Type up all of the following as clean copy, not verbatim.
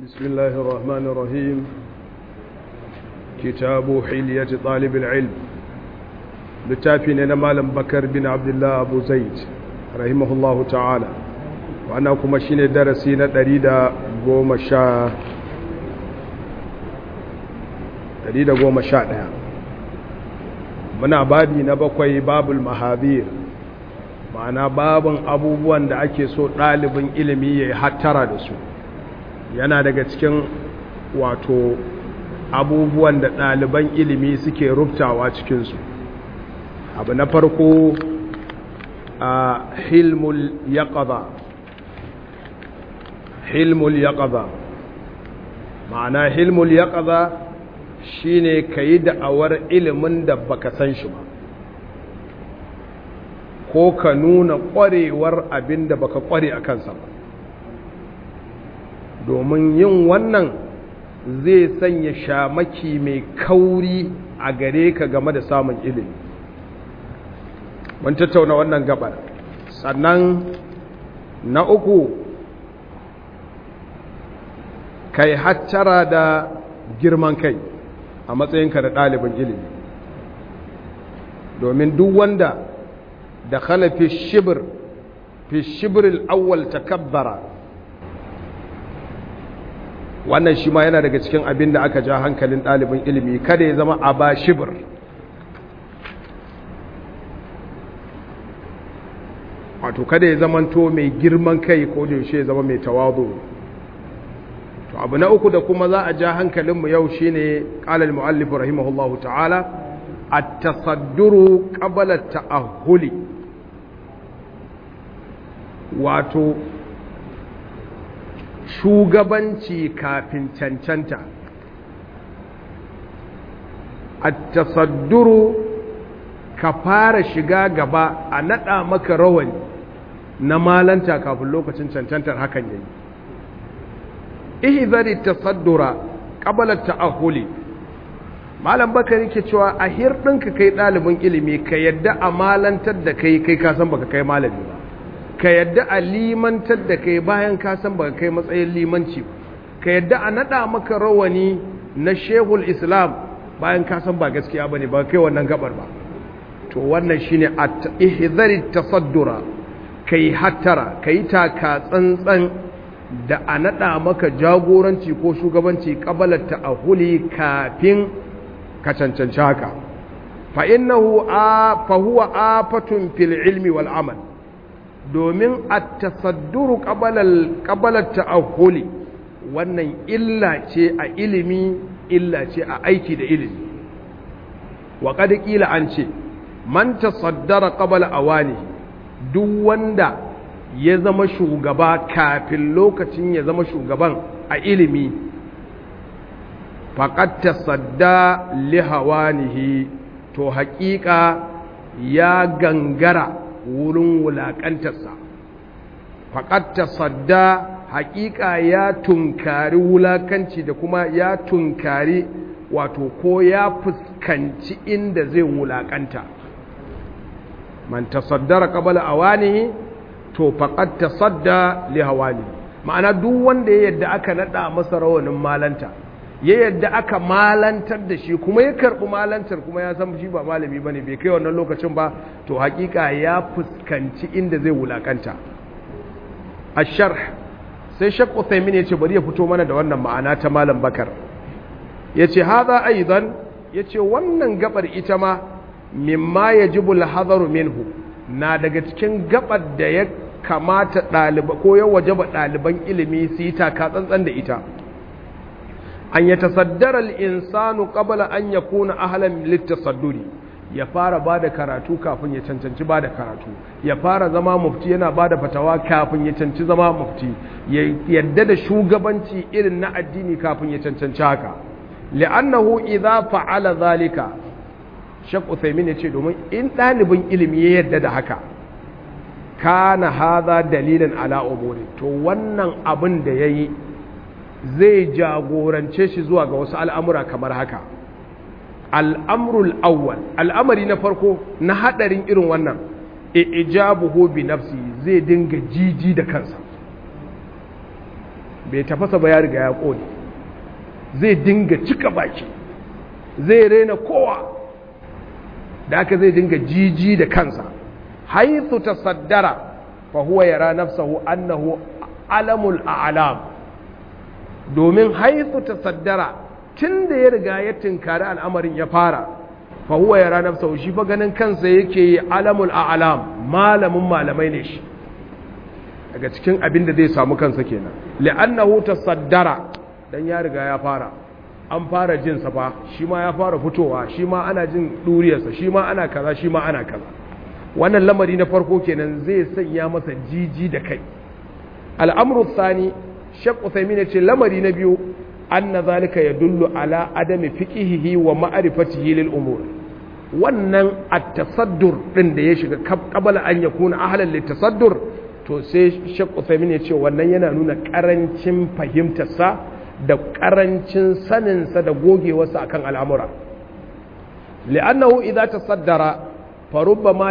بسم الله الرحمن الرحيم. كتاب حلية طالب العلم لتافين مالم بكر بن عبد الله أبو زيد رحمه الله تعالى. وأنا كما شين درسين دريد قوم شاء muna babi na bakwai babul mahadir, ma'ana babin abubuwan da ake so ɗalibin ilimi ya hattara da su. Yana daga cikin wato abubuwan da ɗaliban ilimi suke rubtawa cikinsu. Abu na farko a hilmul yaqaza, ma'ana hilmul yaqaza shine kayi da'awar ilimin da baka san shi ba, ko ka nuna ƙwarewar abin da baka ƙware a kansa ba, domin yin wannan zai sanya shamaki mai kauri a gare ka game da samun ilimi. Mun tattauna wannan gabar. Sannan na uku, kai hattara da girman kai a matsayinka da ɗalibin ilimi, domin duk wanda da khala fi shibr al-awwal takabbara, wannan shi ma yana daga cikin abin da aka ja hankalin ɗalibin ilimi, kada ya zama aba shibr. Wato kada ya zamanto mai girman kai ko da yaushe ya zama mai tawazu. To abu na uku da kuma za a ja hankalinmu yau shine qala al-muallif rahimahullahu ta'ala at-tasadduru qabla at-ta'ahhuli, wato shugabanci kafin cancanta. At-tasadduru, ka fara shiga gaba a nada maka rawani na malanta kafin lokacin cancantar hakan yayi. Ihzari tasaddura qabla ta'ahuli. Malam Bakari yake cewa a hirdinka kai dalibin ilimi ka yadda a malantar da kai ka san baka kai malami ba, ka yadda a limantar da kai bayan ka san baka kai matsayin limanci ba, ka yadda a nada maka rawani na Shehul Islam bayan ka san ba gaskiya bane, ba kai wannan gabar ba. To wannan shine ihzari tasaddura, kai hattara, kai taka tsantsan da a naɗa maka jagoranci ko shugabanci ƙabalar ta'ahuli kafin ka cancanci haka. Fahuwa afatun fil ilmi wal amal, domin a tasadduru ƙabalar ta'ahuli wannan illa ce a ilimi, illa ce a aiki da ilimi. Wa ƙila an ce man tasaddara ƙabala awani, duk wanda ya zama shugaba kafin lokacin ya zama shugaban a ilimi, faqad tasadda li hawanihi, to haƙiƙa ya gangara wurin wulaƙantarsa. Faqad tasadda, haƙiƙa ya tunkari wulaƙanci da kuma ya tunkari wato ko ya fuskanci inda zai wulaƙanta. Man tasaddara qabla awanihi, to faqad tasadda li hawani, ma'ana duk wanda ya yadda aka nada masa rawanin malanta, ya yadda aka malantar da shi kuma ya karbi malantar kuma ya san shi ba malami bane, bai kai wannan lokacin ba, to hakika ya fuskanci inda zai wulakanta. Ash-sharh, sai Sheikh Uthaymeen yace bari ya fito mana da wannan ma'ana ta Malam Bakar. Yace hadha aidan, yace wannan gabar ita ma mimma yajibu al-hadaru minhu, na daga cikin gabar da ya kamata ɗaliba ko ya wajaba ɗaliban ilimi su yi taka tsantsan da ita. An ya tasaddara al'insanu ƙabala an ya kuna ahalan littasadduri, ya fara ba da karatu kafin ya cancanci ba da karatu, ya fara zama mufti yana ba da fatawa kafin ya cancanci zama mufti, ya yadda da shugabanci irin na addini kafin ya cancanci haka. Li'annahu idza fa'ala zalika, Sheikh Uthaymeen ya ce, domin in ɗalibin ilimi ya yadda da haka, kana haza dalilin ala umuri, to wannan abin da ya yi zai jagorance shi zuwa ga wasu al'amura kamar haka. Al'amrul awwal, al'amari na farko na haɗarin irin wannan, ijabuhu bi nafsi, zai dinga jiji da kansa. bai tafasa ba ya riga ya ƙone, zai dinga cika baki, zai rena kowa, da aka zai dinga jiji da kansa. Haithu tasaddara fa huwa yara nafsahu annahu alamul a'lam, domin haithu tasaddara tunda ya riga ya tinkari al'amarin ya fara, fa huwa yara nafsahu shi fa ganin kansa yake yi alamul a'lam, malamin malamai ne shi, daga cikin abin da zai samu kansa kenan. Li'annahu tasaddara, dan ya riga ya fara, an fara jin sa fa, shi ma ya fara fitowa, shi ma ana jin duriyarsa, shi ma ana kaza, shi ma ana kaza. Wannan lamari na farko kenan zai sanya masa jiji da kai. Al'amru thani, Sheikh Uthaymeen yace lamari na biyu, anna zalika yadullu ala adami fiqhihi wa ma'rifatihi lil umur. Wannan at-tasaddur din da ya shiga qabala an yakuna ahlan lit-tasaddur, to sai Sheikh Uthaymeen yace wannan yana nuna karancin fahimtarsa da karancin saninsa da gogewarsa akan al'amura. Li'annahu idza tasaddara farubbama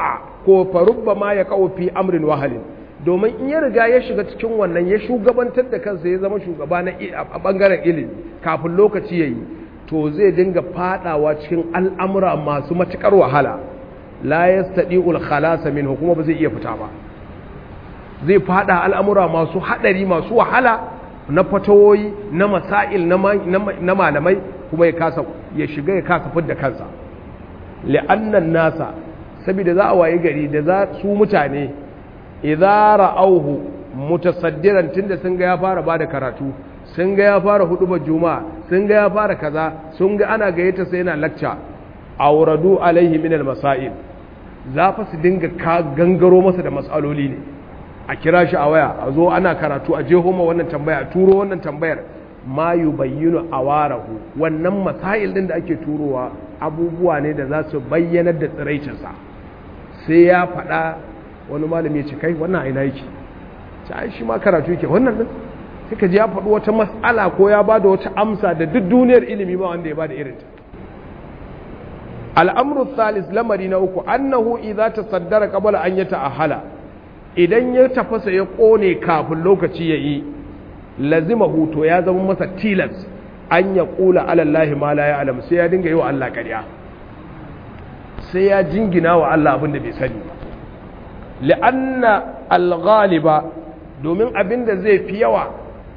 yaqa fi amrin wahalin, domin in ya riga ya shiga cikin wannan ya shugabantar da kansa ya zama shugaba na a bangaren ilimi kafin lokaci yayi, to zai dinga fadawa cikin al'amura masu matukar wahala, la yastadi'ul khalasa minhu, kuma ba zai iya fita ba. Zai fada al'amura masu hadari, masu wahala, na fatawoyi, na masail, na malamai, kuma ya shiga ya kasa fidda kansa. Li'annan nasa, saboda za a waye gari da za su mutane idza ra'awhu mutasaddiran, tunda sun ga ya fara bada karatu, sun ga ya fara hudubar juma'a, sun ga ya fara kaza, sun ga ana gayyata sai yana lecture, awradu alaihi min almasail, za fa su dinga gangaro masa da matsaloli ne, a kira shi a waya, a zo ana karatu, a je homa wannan tambaya, a turo wannan tambayar, ma yubayyinu awarahu, wannan masail din da ake turowa abubuwa ne da za su bayyanar da tsiraicinsa. Sai ya faɗa, wani malami ya ce kai wannan aina yake, sai shi ma karatu yake wannan din, sai ka ji ya faɗi wata mas'ala ko ya bada wata amsa da duk duniyar ilimi ba wanda ya bada irin ta. Al'amru thalis, lamari na uku, annahu idza tasaddara qabla an yata'ahala, idan ya tafasa ya kone kafin lokaci yayi, lazima huto ya zama masa tilas an ya kula alallahi ma la ya'lam, sai ya dinga yi wa Allah ƙarya, sai ya jingina wa Allah abin da bai sani ba. Li'anna al-ghaliba, domin abin da zai fi yawa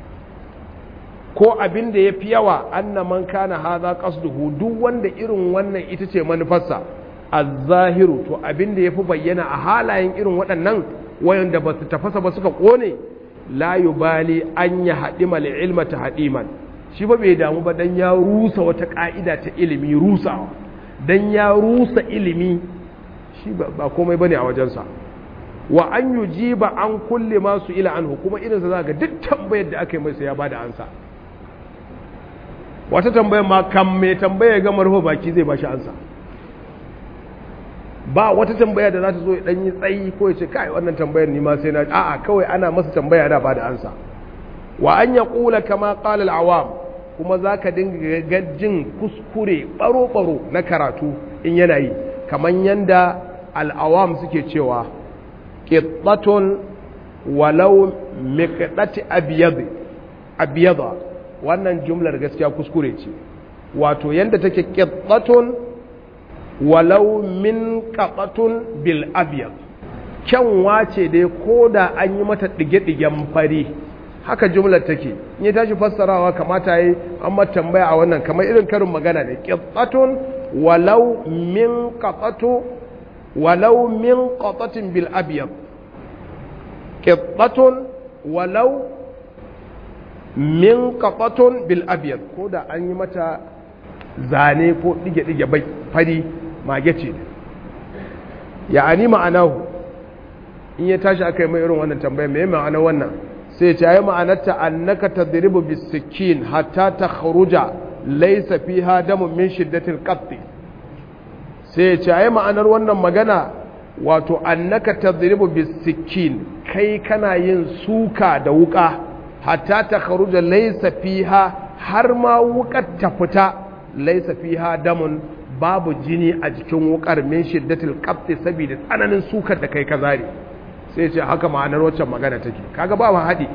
ko abin da ya fi yawa, anna man kana hadha qasduhu, duk wanda irin wannan ita ce manufarsa, az-zahiru, to abin da yafi bayyana a halayen irin waɗannan wayanda ba su tafasa ba suka kone, la yubali an ya hadima al-ilma tahdiman, shi ba bai damu ba dan ya rusa wata ka'ida ta ilimi, rusawa dan ya rusa ilimi, shi ba komai bane a wajensa. Wa an yujiba an kulli ma su ila anhu, kuma irinsa za ga duk tambayar da aka yi masa ya bada ansa. Wata tambayar ma kan mai tambaya ga marho baki zai bashi ansa. Ba wata tambaya da za ta zo ya ɗanyi tsayi ko ya ce kai wannan tambayar ni ma sai na, a'a kawai ana masa tambaya da ba da ansa. Wa an ya ƙula kama ƙala al'awam, kuma za ka dinga gajin kuskure ɓaro-ɓaro na karatu in yana yi, kamar yadda al'awam suke cewa ƙiɗɗatun walau miƙɗati abiyada, wannan jumlar gaskiya kuskure ce, wato yadda take ƙiɗɗatun walau min ƙaƙatun bil abiyad, kyanwa ce dai ko da an yi mata ɗige-ɗigen fari, haka jumlar take. In ya tashi fassarawa kamata yi an mata tambaya a wannan, kamar irin karin magana ne, ƙiɗɗatun walau min ƙaƙatin bil abiyad, ƙiɗɗatun walau min ƙaƙatun bil abiyad, ko da an yi mata zane ko ɗige-ɗige bai fari, mage ce. Ya'ani ma'anahu, in ya tashi aka yi mai irin wannan tambaya, mai ma'ana wannan sai ce ayi ma'anarta annaka tadribu bisikin hatta takhruja laysa fiha damun min shiddatil qatt. Sai ce ayi ma'anar wannan magana, wato annaka tadribu bisikin, kai kana yin suka da wuka, hatta takhruja laysa fiha, har ma wukar ta fita, laysa fiha damun, babu jini a jikin wukar, min shiddatil qatt, saboda tsananin sukar da kai ka zare. Sai ce haka ma'anar waccan magana take. Kaga ba ma haɗi,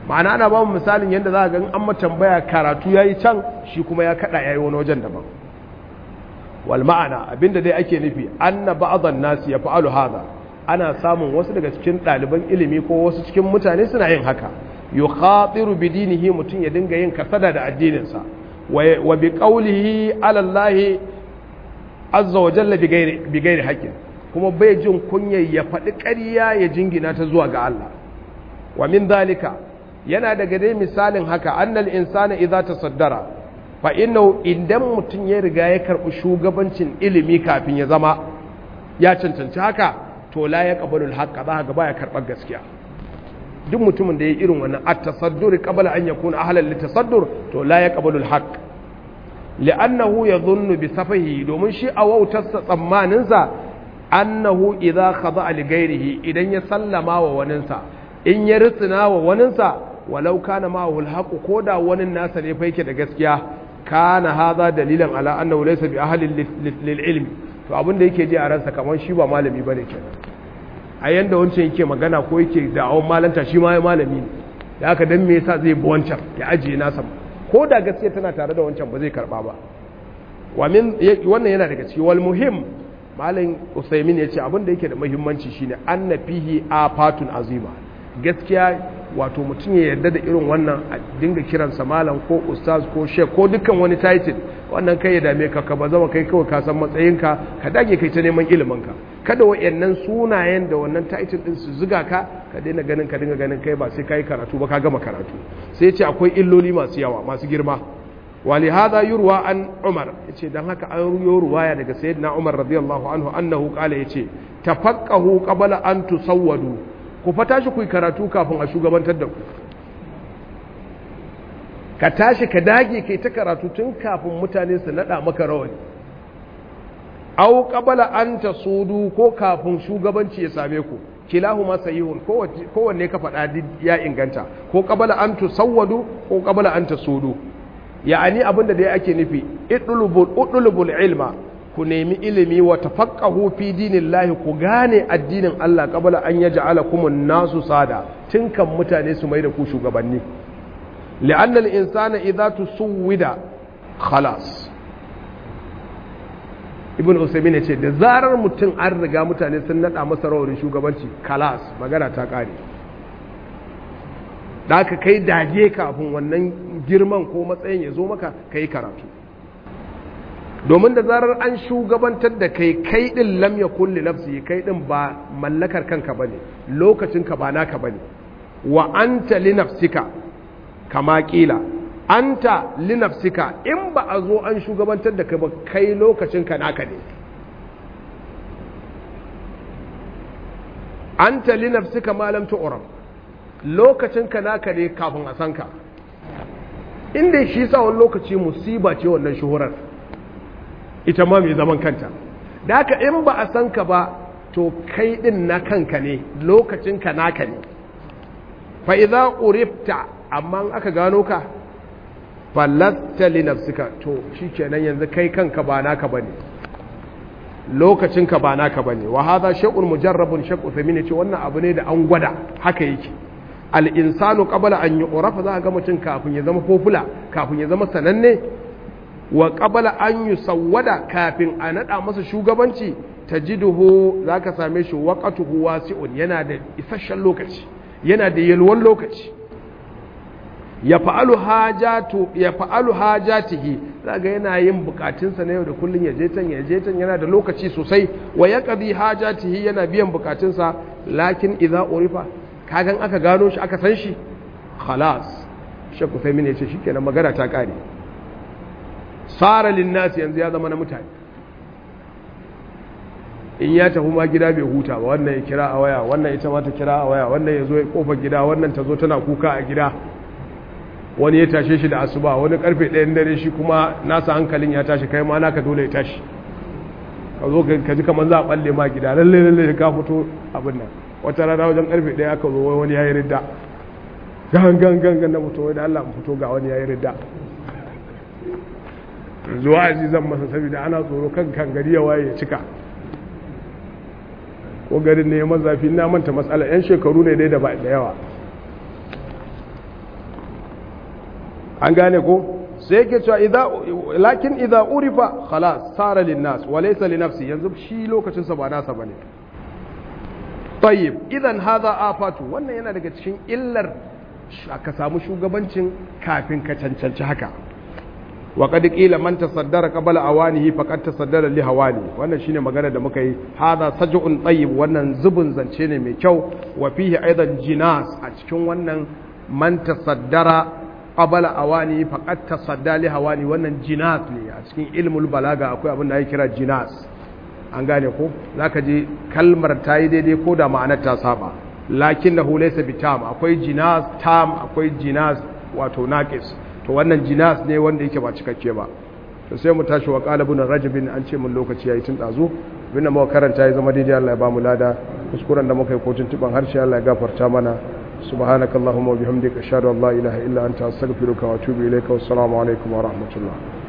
ma'ana ana ba mu misalin yadda za a ga an ma tambaya karatu yayi can shi kuma ya kada yayi wani wajen daban. Wal ma'ana abinda dai ake nufi anna ba'dhan nasi yaf'alu hadha, ana samun wasu daga cikin ɗaliban ilimi ko wasu cikin mutane suna yin haka, yukhatiru bi dinihi, mutun ya dinga yin kasada da addininsa, wa bi qawlihi ala Allah azza wa jalla bi ghairi haqqin, kuma bai jin kunya ya faɗi ƙarya ya jingina ta zuwa ga Allah. Wa min dalika, yana daga dai misalin haka, annal insana idza tasaddara fa innahu, idan mutun ya riga ya karɓi shugabancin ilimi kafin ya zama ya cancanci haka, to la ya qabalul haqqa, za ga baya karɓar gaskiya. Duk mutumin da ya irin wannan at-tasaddur qabla an yakuna ahlan litasaddur, to la ya qabalul haqq, li'annahu yadhunnu bi safahi, domin shi a wautarsa tsammaninsa annahu idza khada'a li ghairihi, idan ya sallama wa waninsa, in ya risina wa waninsa, walau kana ma'ahu al-haqq, koda wani nasa ne fa yake da gaskiya, kana hadha dalilan ala annahu laysa bi ahli lil ilmi, to abin da yake ji a ransa kamar shi ba malami bane kenan. A yanda wancan yake magana ko yake da'awon malanta, shi ma ya malami ne, da haka dan me yasa zai bi wancan ya ajiye nasa, ko da gaskiya tana tare da wancan ba zai karba ba. Wannan yana daga ciki. Wal muhim, malam Usaimin yace abin da yake da muhimmanci shine anna fihi afatun azima, gaskiya wato mutum ya yarda da irin wannan, a dinga kiransa malam ko ustaz ko sheikh ko dukkan wani title, wannan kai ya dame ka, ka bazama kai kawai ka san matsayinka, ka dage kai ta neman iliminka, kada wayannan sunayen da wannan title din su zuga ka, ka dinga ganin kai ba sai kai karatu ba, ka gama karatu. Sai ya ce akwai illoli masu yawa masu girma. Wali hada yurwa an Umar, yace dan haka an ruyo ruwaya daga sayyidina Umar radiyallahu anhu annahu qala, yace tafaqahu qabla an tusawwadu, ku fata shi ku yi karatu kafin a shugabantar da ku. Ka tashi ka dage kai ta karatu tun kafin mutane su nada maka rawani. Au qabla an tasudu, ko kafin shugabanci ya same ku, kilahuma sahihun, kowanne ka faɗa ya inganta, ko qabla an tusawwadu ko qabla an tasudu. Ya'ani abinda dai ake nufi, udlubul ilma, ku nemi ilimi, wa tafaqahu fi dinillahi, ku gane addinin Allah qabla an yaj'alakum an-nasu sada, tun kan mutane su mai da ku shugabanni. Li'anna al-insana idza tusawwida khalas. Ibn Usaymin yace da zarar mutum an riga mutane sun nada masa rawarin shugabanci, khalas, magana ta kare. Da aka kai dage kafin wannan girman ko matsayin ya zo maka, kai karatu. Domin da zarar an shugabantar da kai din lam yakul li nafsi, kai din ba mallakar kanka bane, lokacinka ba naka bane. Wa anta li nafsika, kama kila anta li nafsika, in ba a zo an shugabantar da kai ba, kai lokacinka naka ne. Anta li nafsika ma lam tu'ram, lokacinka naka ne kafin a san ka. Inda shi sa wani lokaci musiba ce wannan shuhurar, ita ma mai zaman kanta. Da haka in ba a san ka ba, to kai din na kanka ne, lokacinka naka ne. Fa idza urifta, amma aka gano ka, falatta li nafsika, to shikenan yanzu kai kanka ba naka bane, lokacinka ba naka bane. Wa hadha shay'un mujarrabun, shaqu famine ce wannan abu ne da an gwada haka yake. Al insanu qabla an yu'rafa, za ga mutum kafin ya zama popular, kafin ya zama sananne, wa qabla an yusawwada, kafin a nada masa shugabanci, tajiduhu, zaka same shi waqatuhu wasi'un, yana da isasshen lokaci, yana da yalwan lokaci. Ya fa'alu hajatihi, zaga yana yin bukatunsa na yau da kullun, ya je can yana da lokaci sosai. Wa yaqdi hajatihi, yana biyan bukatunsa. Lakin idza urifa, kagan aka gano shi aka san shi, khalas, shakku sai mene ce shikenan magana ta kare. Sara linnasi, yanzu ya zama na mutane. In ya tafi ma gida bai huta ba, wannan ya kira a waya, wannan ita ma ta kira a waya, wannan ya zo ya kofar gida, wannan ta zo tana kuka a gida, wani ya tashe shi da asuba, wani karfe 1 dare shi kuma nasa hankalin ya tashi, kai ma naka dole ya tashi, ka zo ka ji kamar za a balle ma gida, lalle ka fito abin nan. Wata rana wajen karfe 1 aka zo wani ya yi ridda, gangan na fito, wai da Allah fito ga wani ya yi ridda, zuwa aji zan masa saboda ana tsoro kan gari ya waye ya cika, ko garin ne ya mazafi. Na manta matsala, 'yan shekaru ne dai da ba da yawa. an gane ko sai yake cewa lakin idza urifa khalas sara lin nas wa laysa li nafsi, yanzu shi lokacin sa ba nasa bane. tayyib idan hadha afatu, wannan yana daga cikin illar ka samu shugabancin kafin ka cancanci haka. wa qad qila man tasaddara qabla awanihi faqad tasaddara li hawani, wannan shine magana da muka yi. hadha saj'un tayyib, wannan zubun zance ne mai kyau. wa fihi aidan jinas, a cikin wannan man tasaddara qabala awani faqad tasadda li hawani, wannan jinas ne a cikin ilmul balaga. akwai abin da ake kira jinas, an gane ko zaka ji kalmar ta yi daidai ko da ma'anar ta saba, lakinnahu laysa bitam. akwai jinas tam, akwai jinas wato naqis, to wannan jinas ne wanda yake ba cikakke ba. to sai mu tashi wa qala ibn rajab, an ce mun lokaci yayi tun dazu, binda mu karanta ya zama daidai Allah ya ba mu lada, kuskuren da muka yi ko tuntuban harshe Allah ya gafarta mana. سبحانك اللهم وبحمدك أشهد أن لا إله إلا أنت أستغفرك وأتوب إليك والسلام عليكم ورحمة الله.